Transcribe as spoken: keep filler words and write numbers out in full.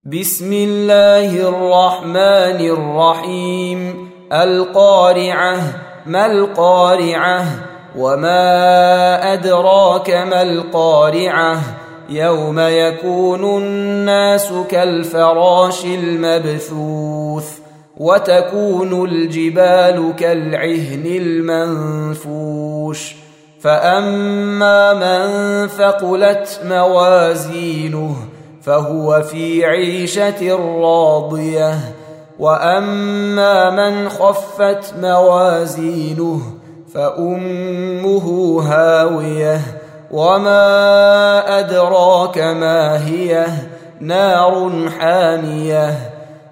بسم الله الرحمن الرحيم. القارعة. ما القارعة؟ وما أدراك ما القارعة؟ يوم يكون الناس كالفراش المبثوث وتكون الجبال كالعهن المنفوش. فأما من ثقلت موازينه فهو في عيشة راضية، وأما من خفت موازينه فأمه هاوية، وما أدراك ما هي؟ نار حامية.